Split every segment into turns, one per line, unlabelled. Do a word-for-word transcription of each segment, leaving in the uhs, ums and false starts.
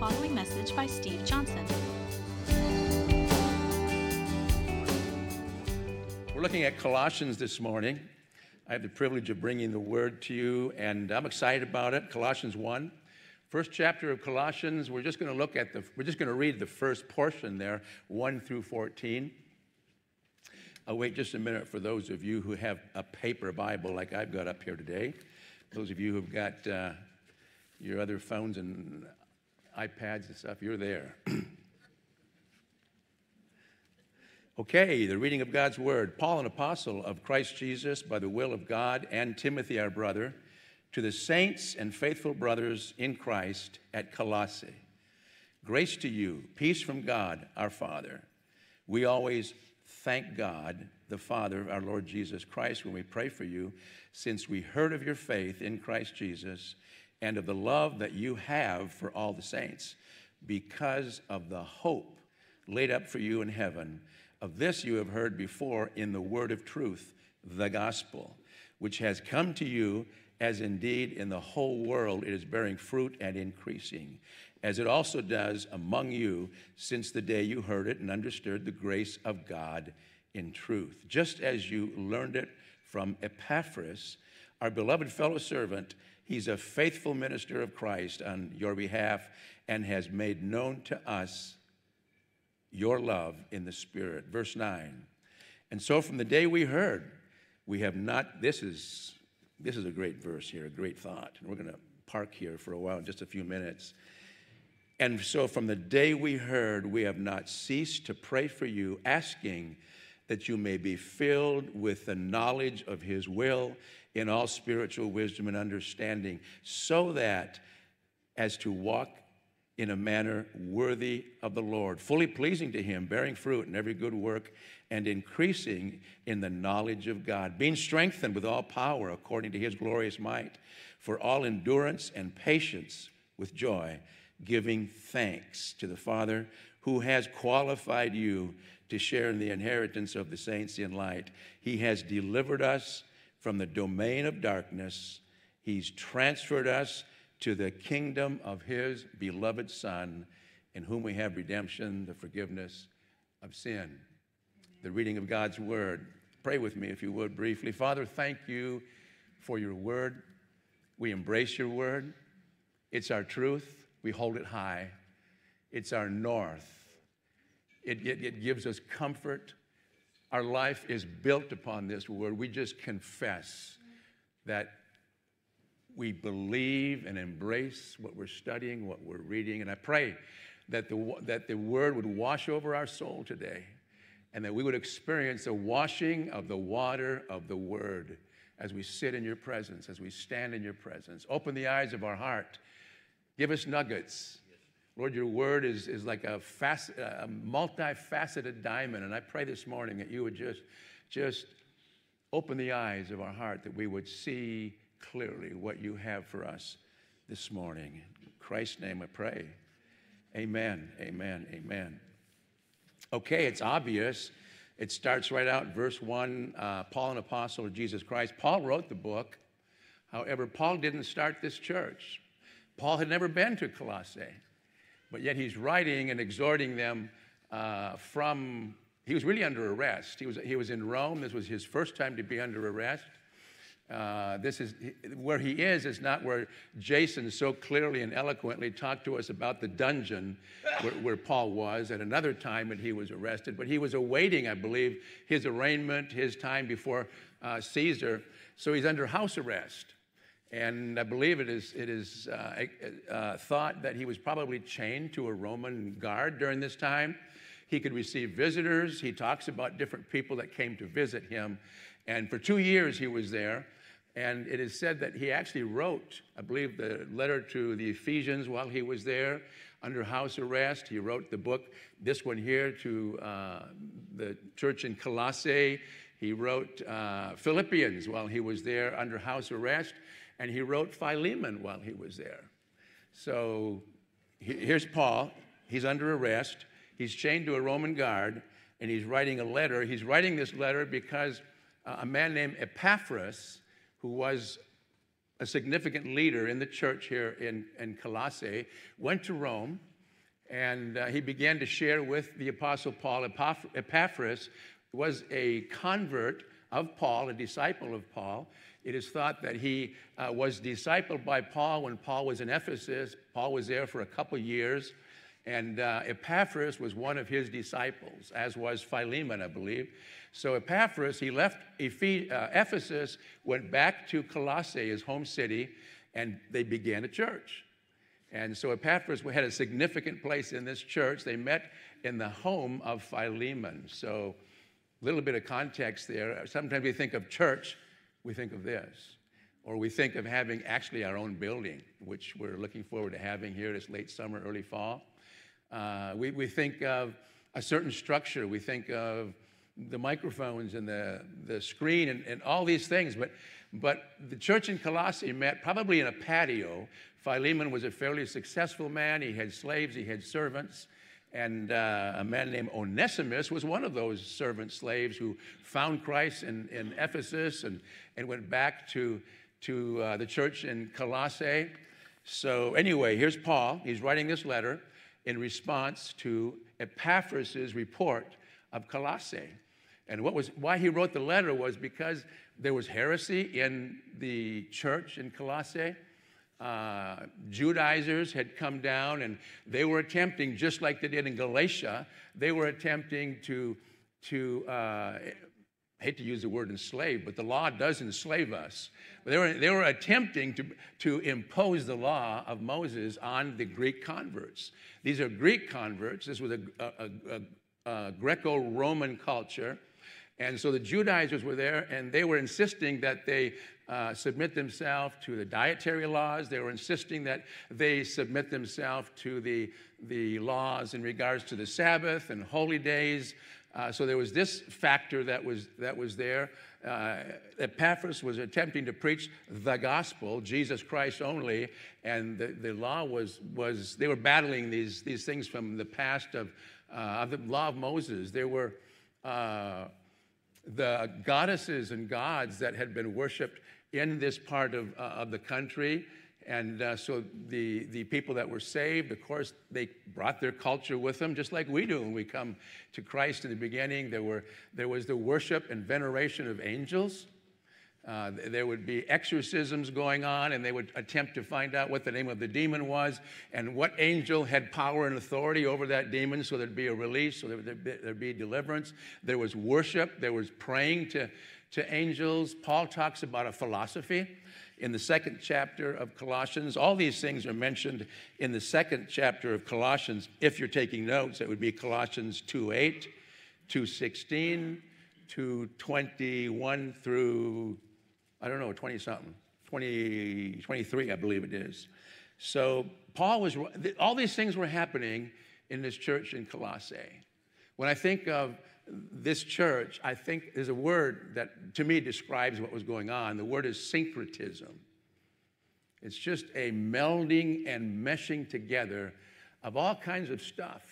following message by Steve Johnson.
We're looking at Colossians this morning. I have the privilege of bringing the word to you, and I'm excited about it. Colossians one, first chapter of Colossians. We're just going to look at the, we're just going to read the first portion there, one through fourteen. I'll wait just a minute for those of you who have a paper Bible like I've got up here today. Those of you who've got uh, your other phones and iPads and stuff, you're there. Okay, the reading of God's word. Paul, an apostle of Christ Jesus by the will of God, and Timothy, our brother, to the saints and faithful brothers in Christ at Colossae. Grace to you, peace from God, our Father. We always thank God, the Father of our Lord Jesus Christ, when we pray for you, since we heard of your faith in Christ Jesus and of the love that you have for all the saints, because of the hope laid up for you in heaven. Of this you have heard before in the word of truth, the gospel, which has come to you, as indeed in the whole world it is bearing fruit and increasing, as it also does among you since the day you heard it and understood the grace of God in truth, just as you learned it from Epaphras, our beloved fellow servant. He's a faithful minister of Christ on your behalf and has made known to us your love in the Spirit. Verse nine. And so from the day we heard, we have not, this is, this is a great verse here, a great thought. And we're going to park here for a while, in just a few minutes. And so from the day we heard, we have not ceased to pray for you, asking that you may be filled with the knowledge of his will in all spiritual wisdom and understanding, so that as to walk in a manner worthy of the Lord, fully pleasing to him, bearing fruit in every good work, and increasing in the knowledge of God, being strengthened with all power according to his glorious might, for all endurance and patience with joy, giving thanks to the Father who has qualified you to share in the inheritance of the saints in light. He has delivered us from the domain of darkness. He's transferred us to the kingdom of his beloved Son, in whom we have redemption, the forgiveness of sin. Amen. The reading of God's word. Pray with me, if you would, briefly. Father, thank you for your word. We embrace your word. It's our truth. We hold it high. It's our north. It, it, it gives us comfort. Our life is built upon this word. We just confess that we believe and embrace what we're studying, what we're reading. And I pray that the, that the word would wash over our soul today, and that we would experience the washing of the water of the word as we sit in your presence, as we stand in your presence. Open the eyes of our heart. Give us nuggets. Lord, your word is, is like a, fac- a multifaceted diamond, and I pray this morning that you would just, just open the eyes of our heart, that we would see clearly what you have for us this morning. In Christ's name I pray. Amen, amen, amen. Okay, it's obvious. It starts right out, verse one, uh, Paul, an apostle of Jesus Christ. Paul wrote the book. However, Paul didn't start this church. Paul had never been to Colossae, but yet he's writing and exhorting them uh, from, he was really under arrest. He was, he was in Rome. This was his first time to be under arrest. Uh, this is where he is is not where Jason so clearly and eloquently talked to us about the dungeon where, where Paul was at another time when he was arrested. But he was awaiting, I believe, his arraignment, his time before uh, Caesar. So he's under house arrest. And I believe it is, it is uh, uh, thought that he was probably chained to a Roman guard during this time. He could receive visitors. He talks about different people that came to visit him. And for two years he was there. And it is said that he actually wrote, I believe, the letter to the Ephesians while he was there under house arrest. He wrote the book, this one here, to uh, the church in Colossae. He wrote uh, Philippians while he was there under house arrest. And he wrote Philemon while he was there. So here's Paul. He's under arrest. He's chained to a Roman guard, and he's writing a letter. He's writing this letter because uh, a man named Epaphras, who was a significant leader in the church here in, in Colossae, went to Rome And uh, he began to share with the Apostle Paul. Epaphras was a convert of Paul, a disciple of Paul. It is thought that he uh, was discipled by Paul when Paul was in Ephesus. Paul was there for a couple years. And uh, Epaphras was one of his disciples, as was Philemon, I believe. So Epaphras, he left Ephes- uh, Ephesus, went back to Colossae, his home city, and they began a church. And so Epaphras had a significant place in this church. They met in the home of Philemon. So a little bit of context there. Sometimes we think of church, we think of this. Or we think of having actually our own building, which we're looking forward to having here this late summer, early fall. Uh, we, we think of a certain structure. We think of the microphones and the, the screen and, and all these things. But, but the church in Colossae met probably in a patio. Philemon was a fairly successful man. He had slaves, he had servants. And uh, a man named Onesimus was one of those servant slaves who found Christ in, in Ephesus and, and went back to, to uh, the church in Colossae. So anyway, here's Paul. He's writing this letter in response to Epaphras' report of Colossae. And what was why he wrote the letter was because there was heresy in the church in Colossae. Uh, Judaizers had come down, and they were attempting, just like they did in Galatia, they were attempting to, to uh, I hate to use the word enslave, but the law does enslave us. But they were, they were attempting to, to impose the law of Moses on the Greek converts. These are Greek converts. This was a, a, a, a Greco-Roman culture. And so the Judaizers were there, and they were insisting that they uh, submit themselves to the dietary laws. They were insisting that they submit themselves to the, the laws in regards to the Sabbath and holy days. Uh, so there was this factor that was, that was there. Uh, Epaphras was attempting to preach the gospel, Jesus Christ only, and the, the law was, was, they were battling these, these things from the past of, uh, of the law of Moses. There were uh, the goddesses and gods that had been worshipped in this part of, uh, of the country. And uh, so the, the people that were saved, of course, they brought their culture with them, just like we do when we come to Christ in the beginning. There, were, there was the worship and veneration of angels. Uh, there would be exorcisms going on, and they would attempt to find out what the name of the demon was and what angel had power and authority over that demon, so there'd be a release, so there'd be, there'd be deliverance. There was worship. There was praying to, to angels. Paul talks about a philosophy in the second chapter of Colossians. All these things are mentioned in the second chapter of Colossians. If you're taking notes, it would be Colossians two eight, two sixteen, two twenty-one through, I don't know, twenty-something, twenty, twenty-three, I believe it is. So Paul was, all these things were happening in this church in Colossae. When I think of this church, I think there's a word that to me describes what was going on. The word is syncretism. It's just a melding and meshing together of all kinds of stuff.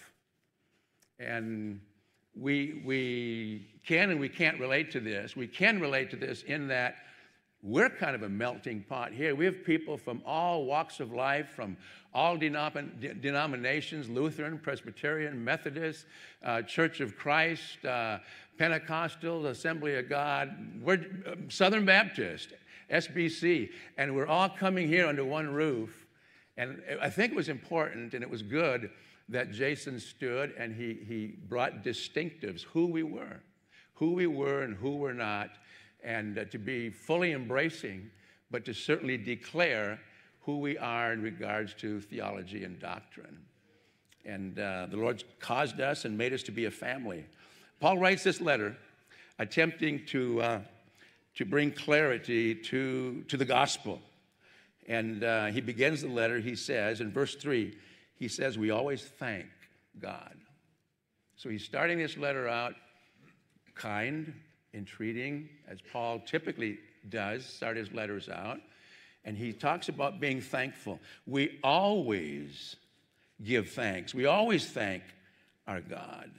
And we, we can and we can't relate to this. We can relate to this in that we're kind of a melting pot here. We have people from all walks of life, from all denom- denominations, Lutheran, Presbyterian, Methodist, uh, Church of Christ, uh, Pentecostal, Assembly of God. We're uh, Southern Baptist, S B C, and we're all coming here under one roof. And I think it was important and it was good that Jason stood and he, he brought distinctives, who we were, who we were and who we're not, and uh, to be fully embracing, but to certainly declare who we are in regards to theology and doctrine. And uh, the Lord caused us and made us to be a family. Paul writes this letter attempting to, uh, to bring clarity to, to the gospel. And uh, he begins the letter, he says, in verse three, he says, we always thank God. So he's starting this letter out kind, entreating, as Paul typically does, start his letters out. And he talks about being thankful. We always give thanks. We always thank our God.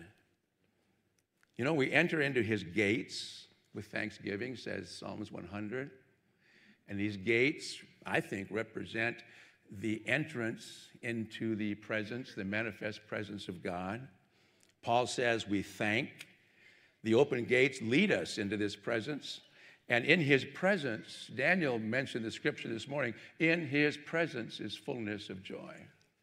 You know, we enter into his gates with thanksgiving, says Psalms one hundred. And these gates, I think, represent the entrance into the presence, the manifest presence of God. Paul says we thank. The open gates lead us into this presence. And in his presence, Daniel mentioned the scripture this morning, in his presence is fullness of joy.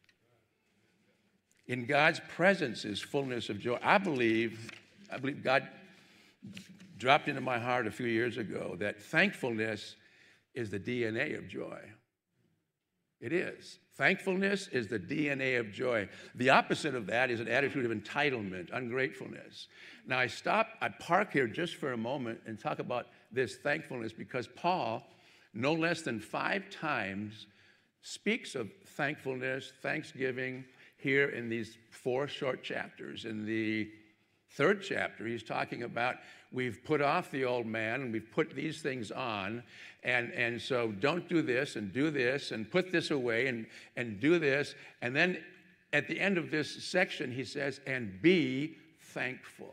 In God's presence is fullness of joy. I believe, I believe God dropped into my heart a few years ago that thankfulness is the D N A of joy. It is. Thankfulness is the D N A of joy. The opposite of that is an attitude of entitlement, ungratefulness. Now, I stop, I park here just for a moment and talk about this thankfulness because Paul, no less than five times, speaks of thankfulness, thanksgiving here in these four short chapters. In the third chapter, he's talking about we've put off the old man and we've put these things on. And, and so don't do this and do this and put this away and, and do this. And then at the end of this section, he says, and be thankful.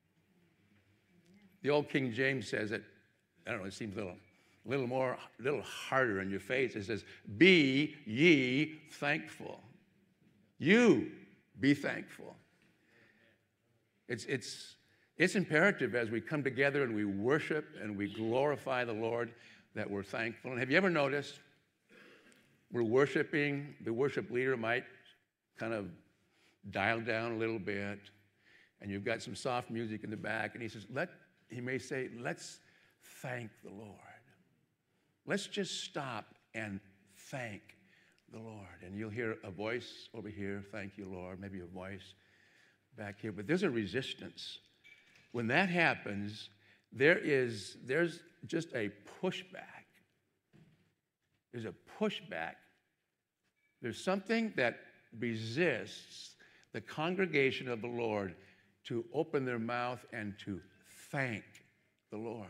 The old King James says it, I don't know, it seems a little, little more, a little harder in your face. It says, be ye thankful. You be thankful. It's, it's, it's imperative as we come together and we worship and we glorify the Lord that we're thankful. And have you ever noticed we're worshiping, the worship leader might kind of dial down a little bit, and you've got some soft music in the back, and he says, let, he may say, let's thank the Lord. Let's just stop and thank the Lord. And you'll hear a voice over here, thank you, Lord, maybe a voice back here. But there's a resistance. When that happens, there is, there's just a pushback. There's a pushback. There's something that resists the congregation of the Lord to open their mouth and to thank the Lord.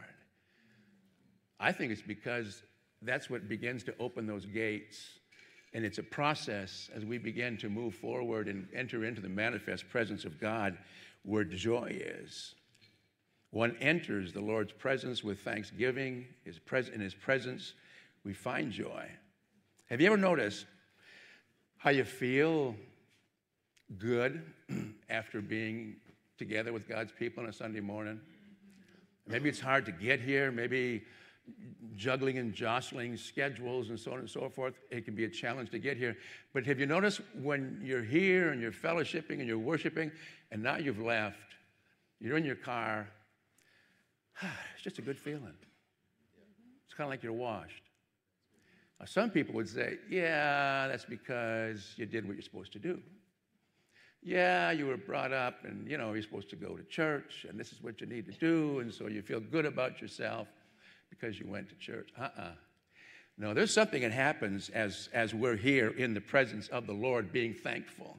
I think it's because that's what begins to open those gates. And it's a process as we begin to move forward and enter into the manifest presence of God where joy is. One enters the Lord's presence with thanksgiving. His pres- in his presence, we find joy. Have you ever noticed how you feel good after being together with God's people on a Sunday morning? Maybe it's hard to get here. Maybe juggling and jostling schedules and so on and so forth, it can be a challenge to get here. But have you noticed when you're here and you're fellowshipping and you're worshiping and now you've left, you're in your car, it's just a good feeling. It's kind of like you're washed. Now, some people would say, yeah, that's because you did what you're supposed to do. Yeah, you were brought up and, you know, you're supposed to go to church and this is what you need to do, and so you feel good about yourself because you went to church. Uh-uh. No, there's something that happens as, as we're here in the presence of the Lord being thankful.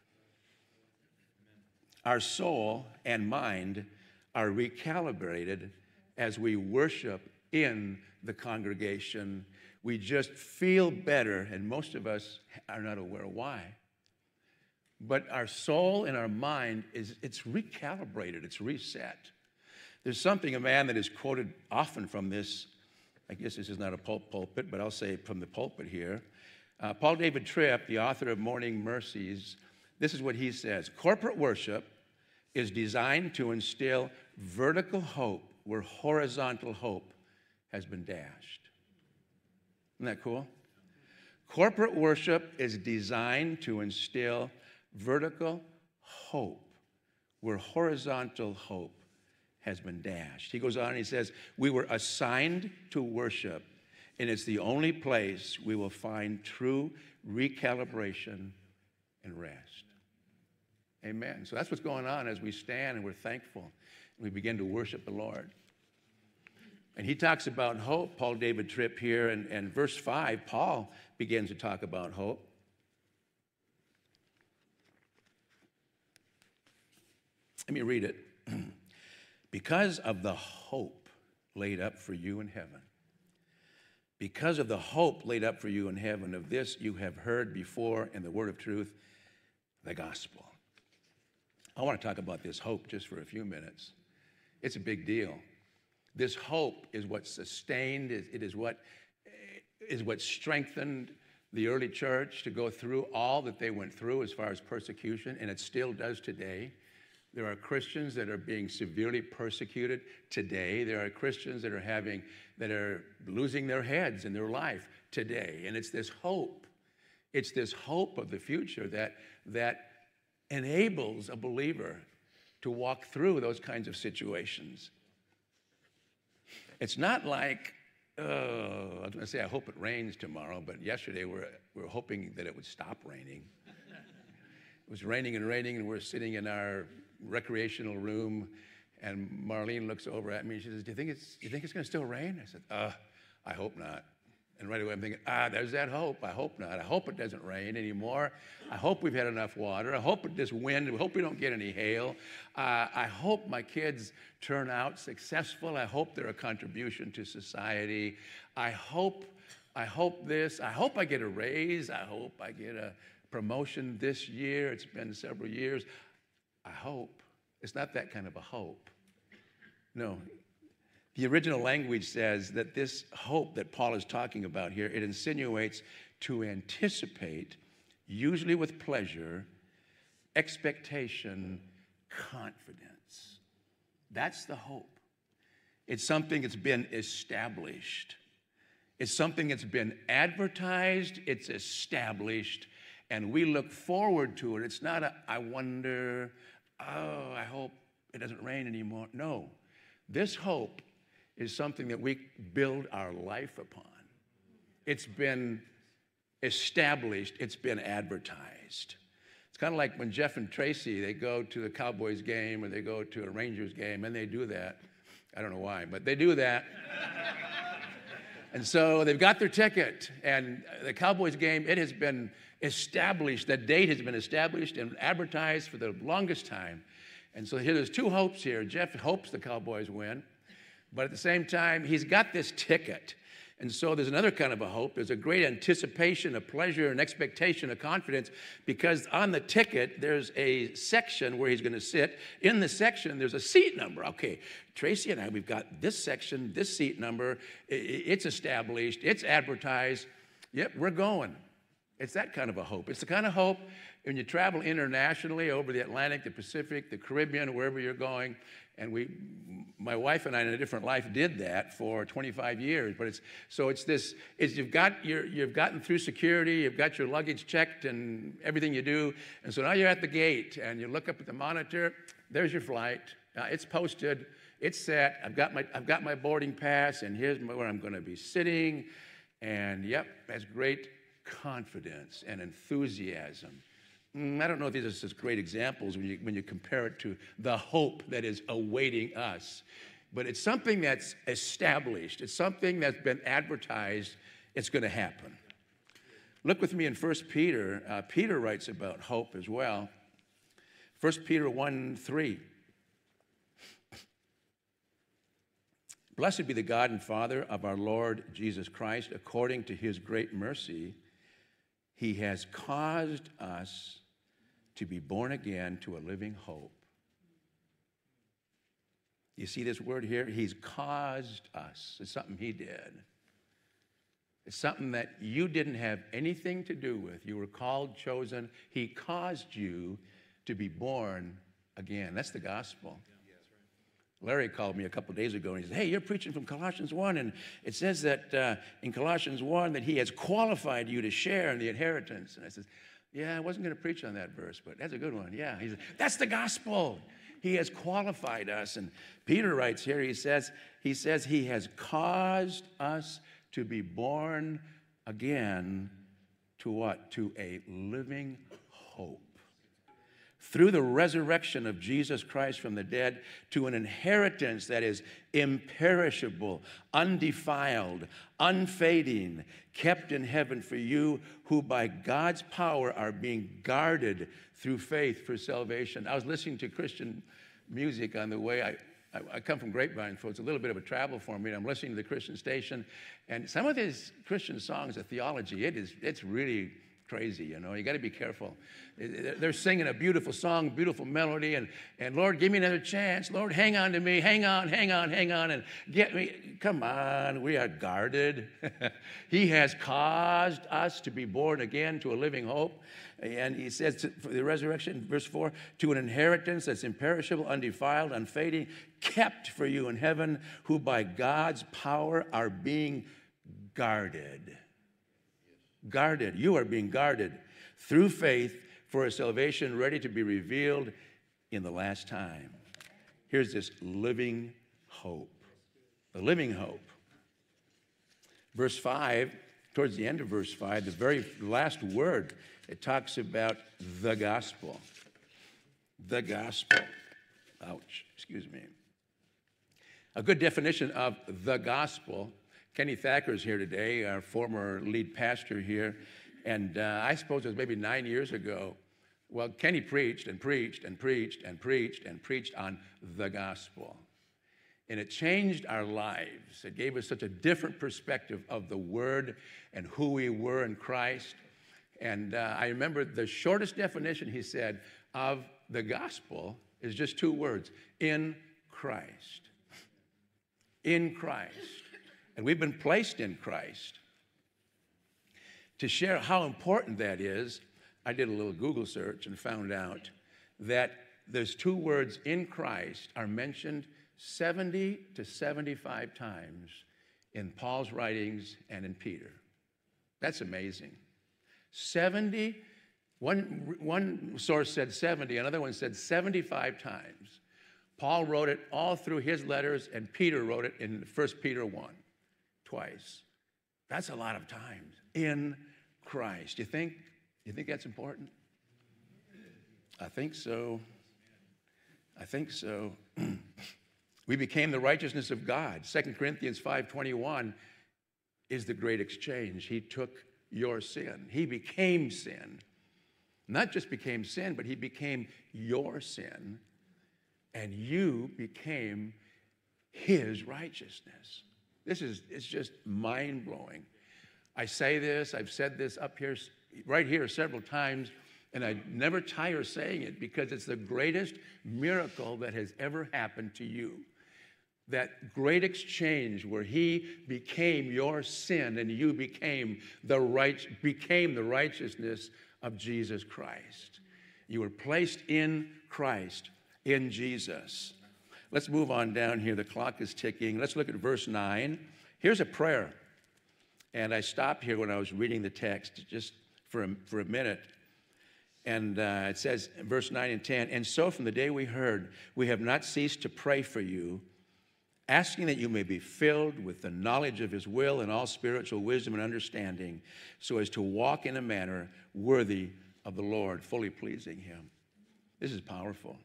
Our soul and mind are recalibrated as we worship in the congregation. We just feel better, and most of us are not aware why. But our soul and our mind, is it's recalibrated, it's reset. There's something, a man that is quoted often from this, I guess this is not a pul- pulpit, but I'll say from the pulpit here. Uh, Paul David Tripp, the author of Morning Mercies, this is what he says. Corporate worship is designed to instill vertical hope where horizontal hope has been dashed. Isn't that cool? Corporate worship is designed to instill vertical hope where horizontal hope has been dashed. He goes on and he says, we were assigned to worship, and it's the only place we will find true recalibration and rest. Amen. So that's what's going on as we stand and we're thankful and we begin to worship the Lord. And he talks about hope, Paul David Tripp here, and, and verse five, Paul begins to talk about hope. Let me read it. Because of the hope laid up for you in heaven. Because of the hope laid up for you in heaven, of this you have heard before in the word of truth, the gospel. I want to talk about this hope just for a few minutes. It's a big deal. This hope is what sustained, it is what is what strengthened the early church to go through all that they went through as far as persecution, and it still does today. There are Christians that are being severely persecuted today. There are Christians that are having, that are losing their heads in their life today. And it's this hope. It's this hope of the future that, that enables a believer to walk through those kinds of situations. It's not like, uh, I was going to say, I hope it rains tomorrow, but yesterday we we're, we were hoping that it would stop raining. It was raining and raining, and we're sitting in our recreational room, and Marlene looks over at me and she says, do you think it's, you think it's going to still rain? I said, uh, I hope not. And right away I'm thinking, ah, there's that hope. I hope not. I hope it doesn't rain anymore. I hope we've had enough water. I hope it this wind. I hope we don't get any hail. Uh, I hope my kids turn out successful. I hope they're a contribution to society. I hope, I hope this. I hope I get a raise. I hope I get a promotion this year. It's been several years. I hope. It's not that kind of a hope. No. The original language says that this hope that Paul is talking about here, it insinuates to anticipate, usually with pleasure, expectation, confidence. That's the hope. It's something that's been established. It's something that's been advertised, it's established, and we look forward to it. It's not a, I wonder, oh, I hope it doesn't rain anymore. No, this hope is something that we build our life upon. It's been established, it's been advertised. It's kind of like when Jeff and Tracy, they go to the Cowboys game or they go to a Rangers game, and they do that. I don't know why, but they do that. And so they've got their ticket, and the Cowboys game, it has been established, that date has been established and advertised for the longest time. And so here there's two hopes here. Jeff hopes the Cowboys win, but at the same time, he's got this ticket. And so there's another kind of a hope. There's a great anticipation, a pleasure, an expectation, a confidence, because on the ticket, there's a section where he's going to sit. In the section, there's a seat number. Okay, Tracy and I, we've got this section, this seat number. It's established. It's advertised. Yep, we're going. It's that kind of a hope. It's the kind of hope when you travel internationally over the Atlantic, the Pacific, the Caribbean, wherever you're going. And we, my wife and I in a different life did that for twenty-five years. But it's, so it's this, it's you've got your, you've gotten through security, you've got your luggage checked and everything you do. And so now you're at the gate and you look up at the monitor, there's your flight. Uh, it's posted, it's set. I've got my, I've got my boarding pass, and here's where I'm going to be sitting. And yep, that's great confidence and enthusiasm. I don't know if these are such great examples when you, when you compare it to the hope that is awaiting us. But it's something that's established. It's something that's been advertised. It's going to happen. Look with me in First Peter. Uh, Peter writes about hope as well. First Peter one three. Blessed be the God and Father of our Lord Jesus Christ. According to his great mercy, he has caused us to be born again to a living hope. You see this word here? He's caused us. It's something he did. It's something that you didn't have anything to do with. You were called, chosen. He caused you to be born again. That's the gospel. Larry called me a couple of days ago and he said, hey, you're preaching from Colossians one, and it says that uh, in Colossians one that he has qualified you to share in the inheritance. And I said, yeah, I wasn't going to preach on that verse, but that's a good one. Yeah, he said, that's the gospel. He has qualified us. And Peter writes here, he says, he says he has caused us to be born again to what? To a living hope. Through the resurrection of Jesus Christ from the dead, to an inheritance that is imperishable, undefiled, unfading, kept in heaven for you, who by God's power are being guarded through faith for salvation. I was listening to Christian music on the way. I, I, I come from Grapevine, so it's a little bit of a travel for me. I'm listening to the Christian station, and some of these Christian songs, the theology, it is, it's really crazy, you know. You got to be careful. They're singing a beautiful song, beautiful melody, and, and Lord, give me another chance. Lord, hang on to me. Hang on, hang on, hang on, and get me. Come on, we are guarded. He has caused us to be born again to a living hope. And he says for the resurrection, verse four, to an inheritance that's imperishable, undefiled, unfading, kept for you in heaven, who by God's power are being guarded. Guarded. You are being guarded through faith for a salvation ready to be revealed in the last time. Here's this living hope. The living hope. Verse five, towards the end of verse five, the very last word, it talks about the gospel. The gospel. Ouch, excuse me. A good definition of the gospel. Kenny Thacker is here today, our former lead pastor here. And uh, I suppose it was maybe nine years ago. Well, Kenny preached and preached and preached and preached and preached on the gospel. And it changed our lives. It gave us such a different perspective of the word and who we were in Christ. And uh, I remember the shortest definition, he said, of the gospel is just two words: in Christ. In Christ. And we've been placed in Christ. To share how important that is, I did a little Google search and found out that those two words, in Christ, are mentioned seventy to seventy-five times in Paul's writings and in Peter. That's amazing. seventy, one, one source said seventy, another one said seventy-five times. Paul wrote it all through his letters, and Peter wrote it in First Peter one, twice. That's a lot of times. In Christ. You think, you think that's important? I think so. I think so. We became the righteousness of God. Second Corinthians five twenty-one is the great exchange. He took your sin. He became sin. Not just became sin, but he became your sin. And you became his righteousness. This is, it's just mind-blowing. I say this, I've said this up here, right here several times, and I never tire saying it because it's the greatest miracle that has ever happened to you. That great exchange where he became your sin and you became the right, became the righteousness of Jesus Christ. You were placed in Christ, in Jesus. Let's move on down here. The clock is ticking. Let's look at verse nine. Here's a prayer. And I stopped here when I was reading the text just for a, for a minute. And uh, it says, in verse nine and ten, and so from the day we heard, we have not ceased to pray for you, asking that you may be filled with the knowledge of his will and all spiritual wisdom and understanding, so as to walk in a manner worthy of the Lord, fully pleasing him. This is powerful.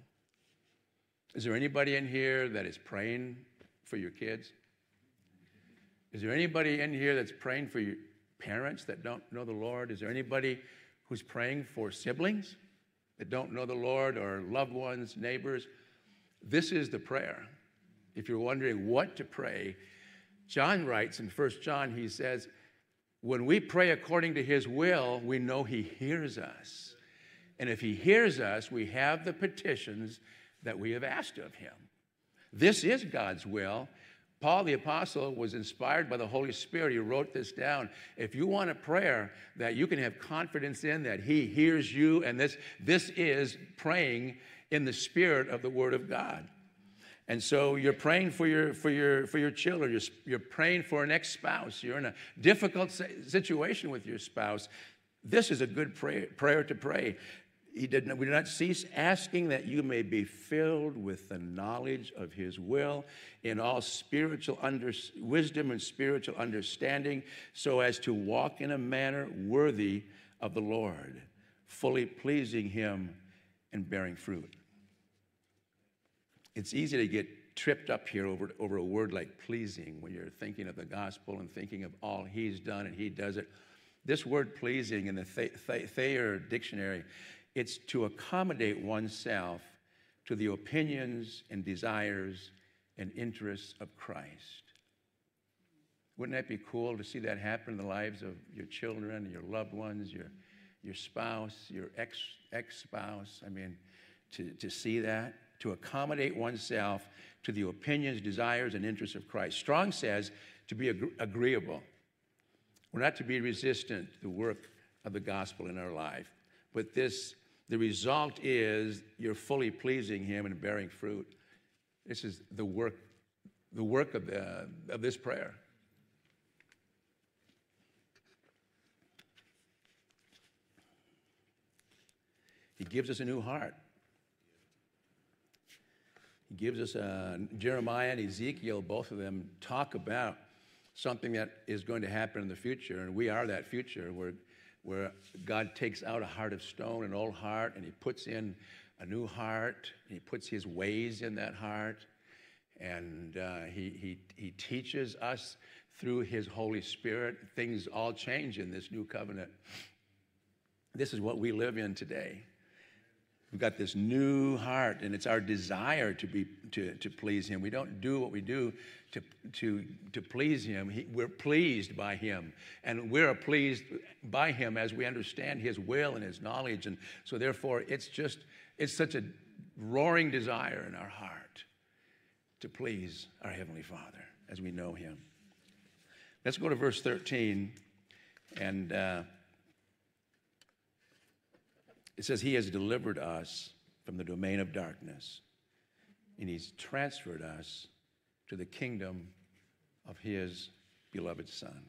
Is there anybody in here that is praying for your kids? Is there anybody in here that's praying for your parents that don't know the Lord? Is there anybody who's praying for siblings that don't know the Lord, or loved ones, neighbors? This is the prayer. If you're wondering what to pray, John writes in First John, he says, when we pray according to his will, we know he hears us. And if he hears us, we have the petitions that we have asked of him. This is God's will. Paul the Apostle was inspired by the Holy Spirit. He wrote this down. If you want a prayer that you can have confidence in, that he hears you, and this, this is praying in the spirit of the Word of God. And so you're praying for your, for your, for your children. You're, you're praying for an ex-spouse. You're in a difficult situation with your spouse. This is a good pray, prayer to pray. He did not, we did not cease asking that you may be filled with the knowledge of his will in all spiritual under, wisdom and spiritual understanding, so as to walk in a manner worthy of the Lord, fully pleasing him and bearing fruit. It's easy to get tripped up here over, over a word like pleasing when you're thinking of the gospel and thinking of all he's done and he does it. This word pleasing in the Thayer dictionary, it's to accommodate oneself to the opinions and desires and interests of Christ. Wouldn't that be cool to see that happen in the lives of your children, your loved ones, your, your spouse, your ex, ex-spouse. I mean, to, to see that, to accommodate oneself to the opinions, desires, and interests of Christ. Strong says to be ag- agreeable. We're not to be resistant to the work of the gospel in our life, but this, the result is you're fully pleasing him and bearing fruit. This is the work, the work of, the, of this prayer. He gives us a new heart. He gives us a, Jeremiah and Ezekiel, both of them talk about something that is going to happen in the future, and we are that future where, where God takes out a heart of stone, an old heart, and he puts in a new heart, and he puts his ways in that heart, and uh, he, he, he teaches us through his Holy Spirit. Things all change in this new covenant. This is what we live in today. We've got this new heart, and it's our desire to be to, to please him. We don't do what we do to, to, to please him. He, we're pleased by him, and we're pleased by him as we understand his will and his knowledge. And so therefore, it's just, it's such a roaring desire in our heart to please our Heavenly Father as we know him. Let's go to verse thirteen, and uh, it says, he has delivered us from the domain of darkness, and he's transferred us to the kingdom of his beloved Son.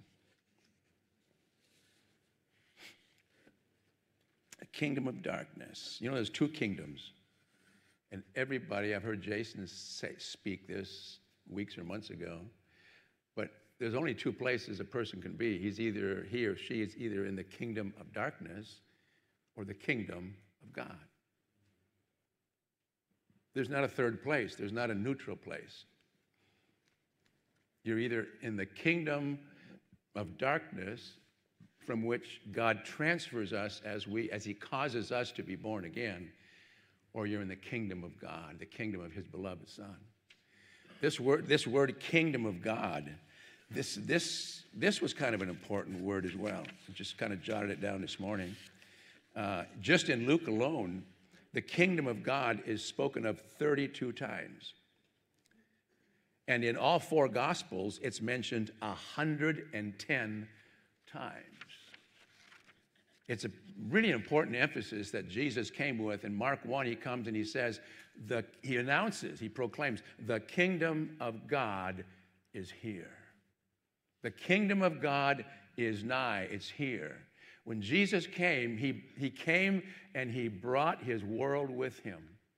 A kingdom of darkness. You know, there's two kingdoms. And everybody, I've heard Jason say, speak this weeks or months ago, but there's only two places a person can be. He's either, he or she is either in the kingdom of darkness or the kingdom of God. There's not a third place. There's not a neutral place. You're either in the kingdom of darkness, from which God transfers us as we, as he causes us to be born again, or you're in the kingdom of God, the kingdom of his beloved Son. This word, this word kingdom of God, this, this, this was kind of an important word as well. I just kind of jotted it down this morning. Uh, just in Luke alone, the kingdom of God is spoken of thirty-two times. And in all four Gospels, it's mentioned one hundred ten times. It's a really important emphasis that Jesus came with. In Mark one, he comes and he says, the, he announces, he proclaims, the kingdom of God is here. The kingdom of God is nigh, it's here. When Jesus came, he, he came and he brought his world with him.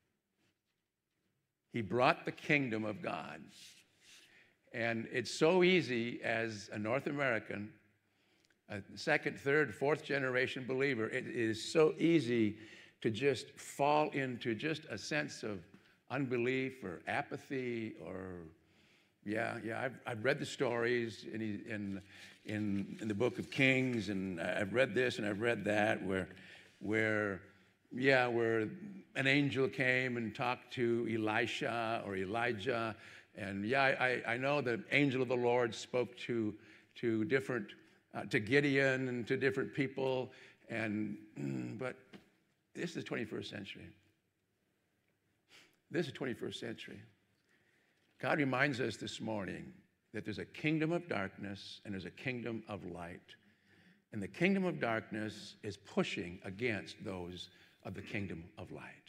He brought the kingdom of God. And it's so easy as a North American, a second, third, fourth generation believer, it is so easy to just fall into just a sense of unbelief or apathy or, yeah, yeah, I've, I've read the stories in, in, in, in the book of Kings, and I've read this and I've read that, where, where, yeah, where an angel came and talked to Elisha or Elijah, and yeah, I, I know the angel of the Lord spoke to, to different, uh, to Gideon and to different people, and, but this is the twenty-first century. This is the twenty-first century. God reminds us this morning that there's a kingdom of darkness and there's a kingdom of light. And the kingdom of darkness is pushing against those of the kingdom of light.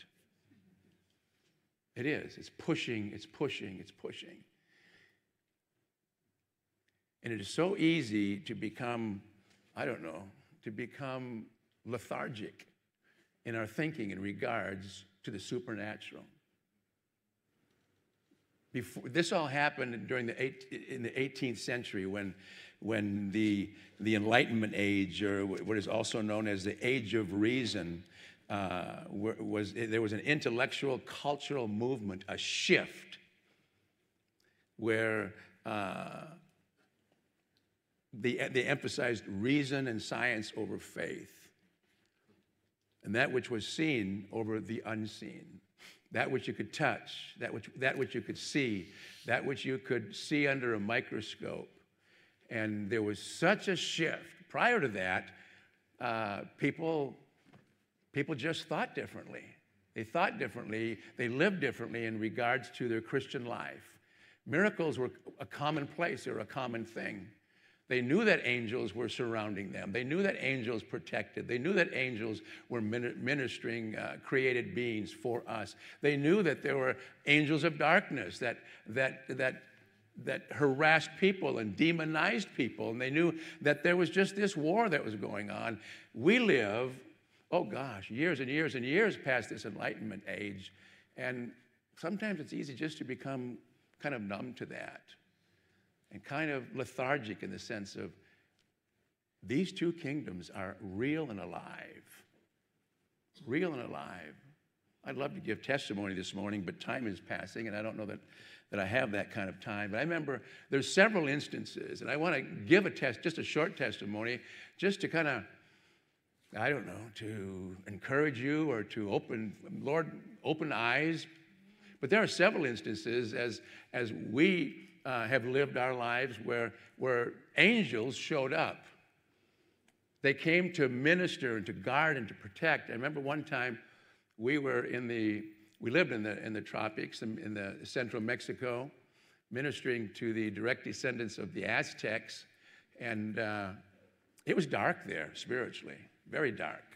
It is. It's pushing, it's pushing, it's pushing. And it is so easy to become, I don't know, to become lethargic in our thinking in regards to the supernatural. Before, this all happened during the eight, in the eighteenth century when, when the, the Enlightenment age, or what is also known as the Age of Reason, uh, was there was an intellectual, cultural movement, a shift, where uh, they, they emphasized reason and science over faith, and that which was seen over the unseen. That which you could touch, that which, that which you could see, that which you could see under a microscope. And there was such a shift. Prior to that, uh, people, people just thought differently. They thought differently. They lived differently in regards to their Christian life. Miracles were a commonplace. They were a common thing. They knew that angels were surrounding them. They knew that angels protected. They knew that angels were ministering uh, created beings for us. They knew that there were angels of darkness that, that, that, that harassed people and demonized people. And they knew that there was just this war that was going on. We live, oh gosh, years and years and years past this Enlightenment age. And sometimes it's easy just to become kind of numb to that. And kind of lethargic in the sense of these two kingdoms are real and alive. Real and alive. I'd love to give testimony this morning, but time is passing, and I don't know that, that I have that kind of time. But I remember there's several instances, and I want to give a test, just a short testimony, just to kind of, I don't know, to encourage you or to open, Lord, open eyes. But there are several instances as, as we Uh, have lived our lives where, where angels showed up. They came to minister and to guard and to protect. I remember one time we were in the, we lived in the, in the tropics in, in the central Mexico, ministering to the direct descendants of the Aztecs. And uh, it was dark there spiritually, very dark.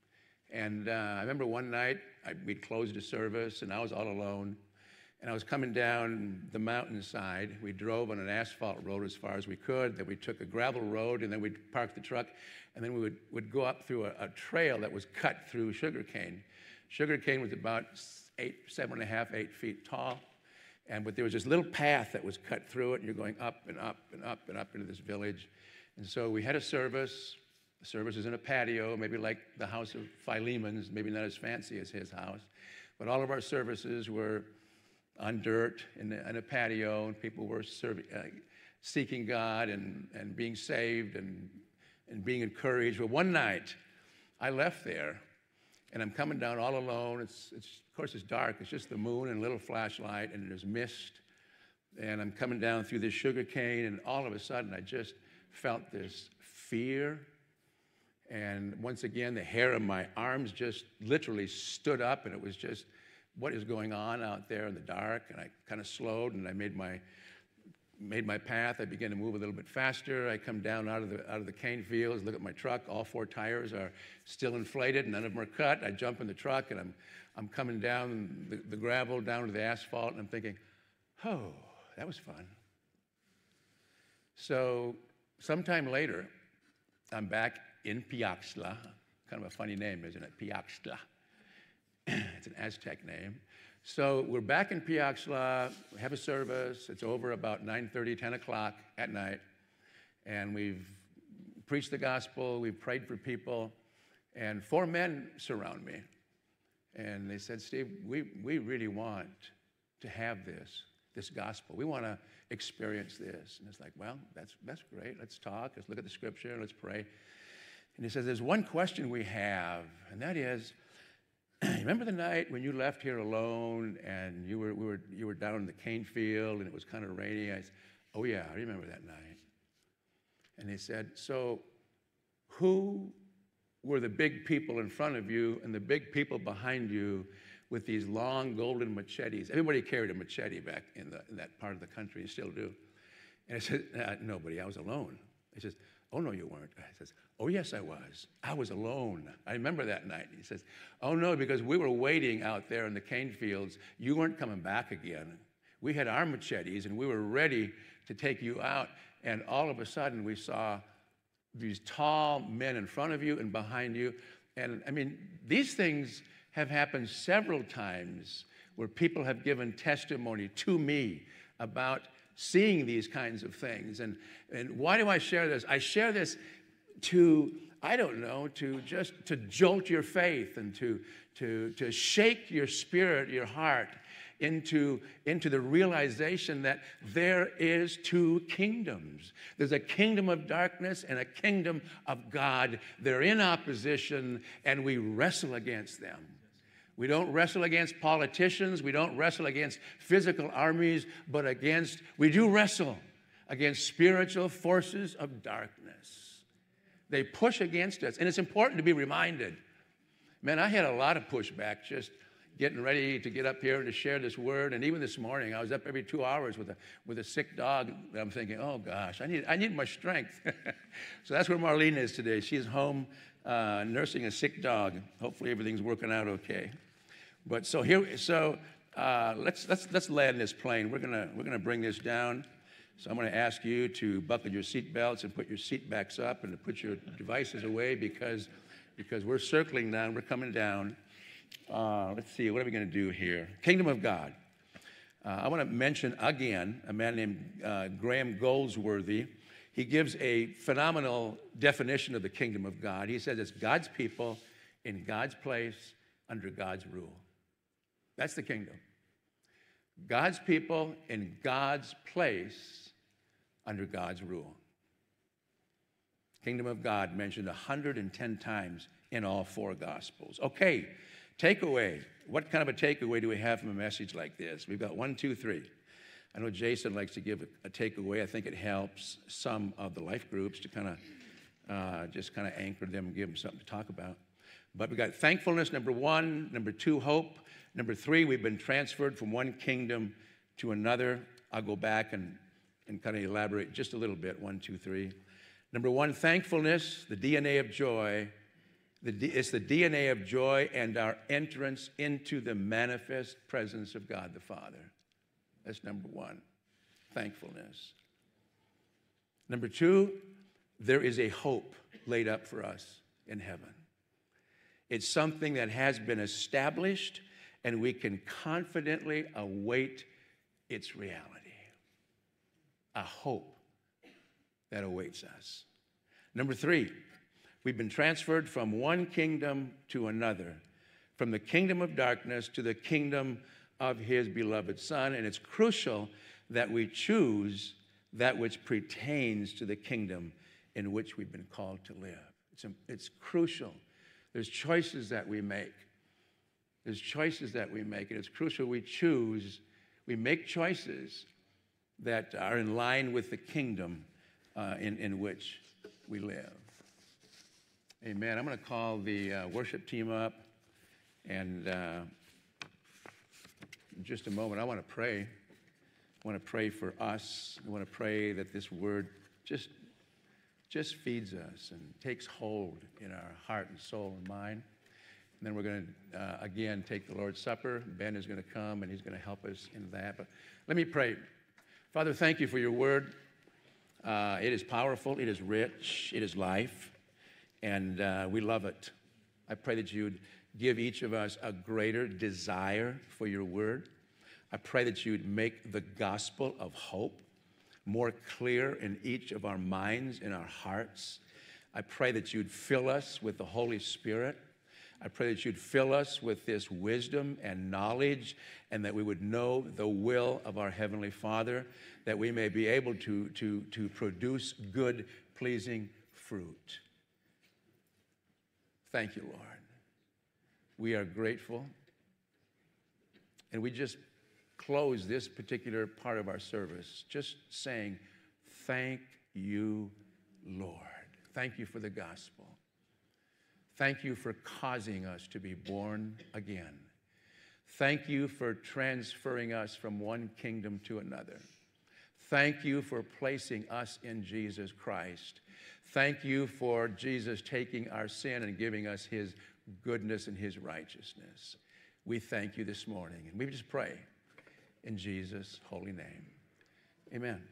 And uh, I remember one night I, we'd closed a service and I was all alone. And I was coming down the mountainside. We drove on an asphalt road as far as we could. Then we took a gravel road, and then we'd park the truck. And then we would, would go up through a, a trail that was cut through sugarcane. Sugarcane was about eight, seven and a half, eight feet tall. And but there was this little path that was cut through it, and you're going up and up and up and up into this village. And so we had a service. The service was in a patio, maybe like the house of Philemon's, maybe not as fancy as his house. But all of our services were on dirt in a, in a patio, and people were serving, uh, seeking God and, and being saved and, and being encouraged. But one night, I left there, and I'm coming down all alone. It's, it's of course, it's dark. It's just the moon and a little flashlight, and there's mist. And I'm coming down through this sugar cane, and all of a sudden, I just felt this fear. And once again, the hair on my arms just literally stood up, and it was just, what is going on out there in the dark? And I kind of slowed, and I made my made my path. I began to move a little bit faster. I come down out of the out of the cane fields, look at my truck. All four tires are still inflated, none of them are cut. I jump in the truck, and I'm I'm coming down the, the gravel down to the asphalt, and I'm thinking, oh, that was fun. So sometime later, I'm back in Piaxtla. Kind of a funny name, isn't it? Piaxtla. It's an Aztec name. So we're back in Piaxtla, we have a service, it's over about nine thirty, ten o'clock at night, and we've preached the gospel, we've prayed for people, and four men surround me. And they said, Steve, we, we really want to have this, this gospel. We want to experience this. And it's like, well, that's, that's great, let's talk, let's look at the scripture, let's pray. And he says, there's one question we have, and that is, remember the night when you left here alone and you were, we were, you were down in the cane field and it was kind of rainy? I said, oh yeah, I remember that night. And he said, so who were the big people in front of you and the big people behind you with these long golden machetes? Everybody carried a machete back in, the, in that part of the country, and still do. And I said, uh, nobody, I was alone. He says, oh no, you weren't. I says, oh yes, I was. I was alone. I remember that night. He says, oh no, because we were waiting out there in the cane fields. You weren't coming back again. We had our machetes and we were ready to take you out. And all of a sudden we saw these tall men in front of you and behind you. And I mean, these things have happened several times where people have given testimony to me about seeing these kinds of things. And, and why do I share this? I share this to, I don't know, to just to jolt your faith and to, to, to shake your spirit, your heart into, into the realization that there is two kingdoms. There's a kingdom of darkness and a kingdom of God. They're in opposition, and we wrestle against them. We don't wrestle against politicians. We don't wrestle against physical armies, but against, we do wrestle against spiritual forces of darkness. They push against us, and it's important to be reminded. Man, I had a lot of pushback just getting ready to get up here to share this word, and even this morning, I was up every two hours with a with a sick dog. I'm thinking, oh gosh, I need I need my strength. So that's where Marlene is today. She's home uh, nursing a sick dog. Hopefully, everything's working out okay. But so here, so uh, let's let's let's land this plane. We're gonna we're gonna bring this down. So I'm going to ask you to buckle your seat belts and put your seat backs up and to put your devices away because because we're circling down. We're coming down. Uh, let's see, what are we going to do here? Kingdom of God. Uh, I want to mention again a man named uh, Graham Goldsworthy. He gives a phenomenal definition of the kingdom of God. He says it's God's people in God's place under God's rule. That's the kingdom. God's people in God's place under God's rule. Kingdom of God mentioned one hundred ten times in all four Gospels. Okay. Takeaway. What kind of a takeaway do we have from a message like this? We've got one, two, three. I know Jason likes to give a, a takeaway. I think it helps some of the life groups to kind of uh, just kind of anchor them and give them something to talk about. But we got thankfulness, number one. Number two, hope. Number three, we've been transferred from one kingdom to another. I'll go back and, and kind of elaborate just a little bit. One, two, three. Number one, thankfulness, the D N A of joy. The, it's the D N A of joy and our entrance into the manifest presence of God the Father. That's number one, thankfulness. Number two, there is a hope laid up for us in heaven. It's something that has been established, and we can confidently await its reality. A hope that awaits us. Number three, we've been transferred from one kingdom to another, from the kingdom of darkness to the kingdom of his beloved Son, and it's crucial that we choose that which pertains to the kingdom in which we've been called to live. It's, it's crucial. There's choices that we make. There's choices that we make, and it's crucial we choose, we make choices that are in line with the kingdom uh, in, in which we live. Amen. I'm going to call the uh, worship team up, and uh, in just a moment, I want to pray. I want to pray for us. I want to pray that this word just, just feeds us and takes hold in our heart and soul and mind. And then we're going to, uh, again, take the Lord's Supper. Ben is going to come, and he's going to help us in that. But let me pray. Father, thank you for your word. Uh, it is powerful. It is rich. It is life. And uh, we love it. I pray that you'd give each of us a greater desire for your word. I pray that you'd make the gospel of hope more clear in each of our minds, in our hearts. I pray that you'd fill us with the Holy Spirit. I pray that you'd fill us with this wisdom and knowledge, and that we would know the will of our Heavenly Father, that we may be able to, to, to produce good, pleasing fruit. Thank you, Lord. We are grateful. And we just close this particular part of our service just saying, thank you, Lord. Thank you for the gospel. Thank you for causing us to be born again. Thank you for transferring us from one kingdom to another. Thank you for placing us in Jesus Christ. Thank you for Jesus taking our sin and giving us his goodness and his righteousness. We thank you this morning, and we just pray in Jesus' holy name. Amen.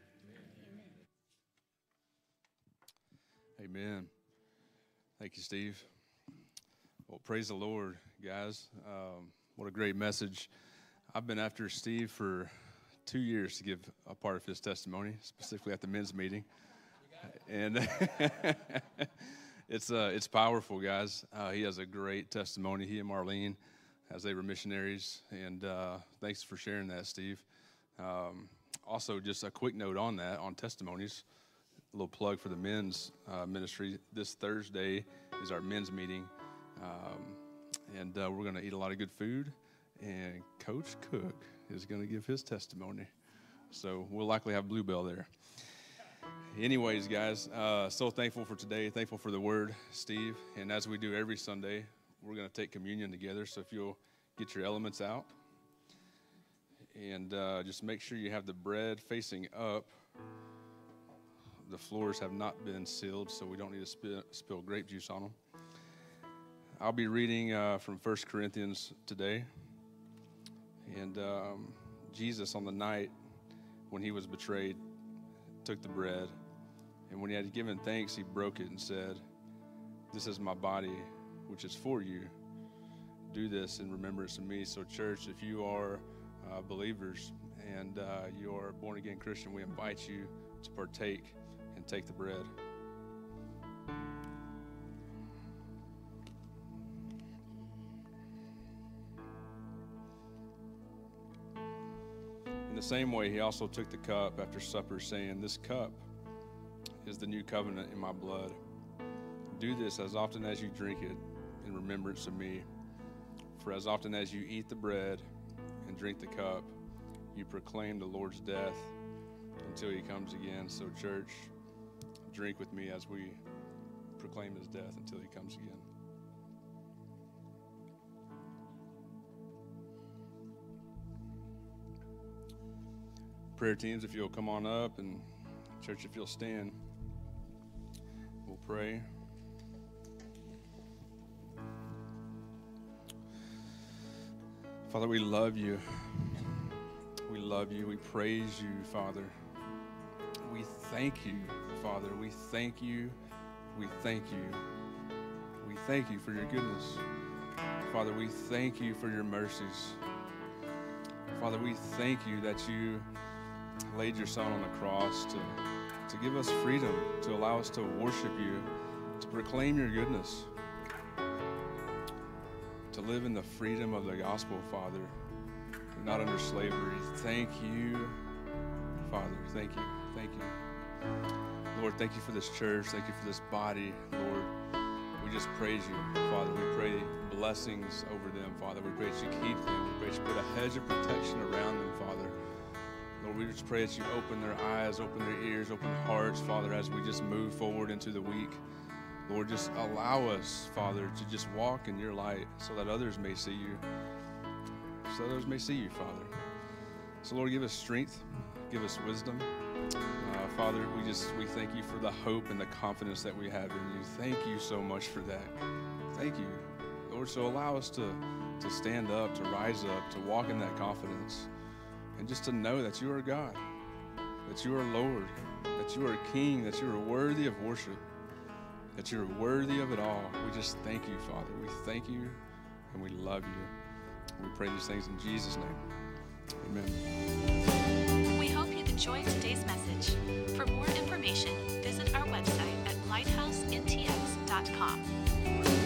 Amen. Thank you, Steve. Well, praise the Lord, guys. Um, what a great message. I've been after Steve for two years to give a part of his testimony, specifically at the men's meeting. And it's uh, it's powerful, guys. Uh, he has a great testimony. He and Marlene, as they were missionaries. And uh, thanks for sharing that, Steve. Um, also, just a quick note on that, on testimonies, a little plug for the men's uh, ministry. This Thursday is our men's meeting. Um, and uh, we're going to eat a lot of good food. And Coach Cook is going to give his testimony. So we'll likely have Bluebell there. Anyways, guys, uh, so thankful for today, thankful for the word, Steve. And as we do every Sunday, we're going to take communion together. So if you'll get your elements out and uh, just make sure you have the bread facing up. The floors have not been sealed, so we don't need to spill, spill grape juice on them. I'll be reading uh, from First Corinthians today. And um, Jesus, on the night when he was betrayed, took the bread. And when he had given thanks, he broke it and said, "This is my body, which is for you. Do this in remembrance of me." So, church, if you are uh, believers and uh, you are a born-again Christian, we invite you to partake and take the bread. In the same way, he also took the cup after supper, saying, "This cup is the new covenant in my blood. Do this as often as you drink it in remembrance of me. For as often as you eat the bread and drink the cup, you proclaim the Lord's death until he comes again." So, church, drink with me as we proclaim his death until he comes again. Prayer teams, if you'll come on up, and church, if you'll stand, we'll pray. Father, we love you. We love you. We praise you, Father. We thank you, Father. We thank you. We thank you. We thank you for your goodness. Father, we thank you for your mercies. Father, we thank you that you laid your son on the cross to, to give us freedom, to allow us to worship you, to proclaim your goodness, to live in the freedom of the gospel, Father, not under slavery. Thank you, Father. Thank you. Thank you. Lord, thank you for this church. Thank you for this body, Lord. We just praise you, Father. We pray blessings over them, Father. We pray that you keep them. We pray that you put a hedge of protection around them, Father. Lord, we just pray that you open their eyes, open their ears, open their hearts, Father, as we just move forward into the week. Lord, just allow us, Father, to just walk in your light so that others may see you, so others may see you, Father. So, Lord, give us strength, give us wisdom. Uh, Father, we just, we thank you for the hope and the confidence that we have in you. Thank you so much for that. Thank you, Lord. So allow us to, to stand up, to rise up, to walk in that confidence, and just to know that you are God, that you are Lord, that you are King, that you are worthy of worship, that you're worthy of it all. We just thank you, Father. We thank you, and we love you. We pray these things in Jesus' name. Amen.
We hope you enjoyed today's message. For more information, visit our website at lighthouse n t x dot com.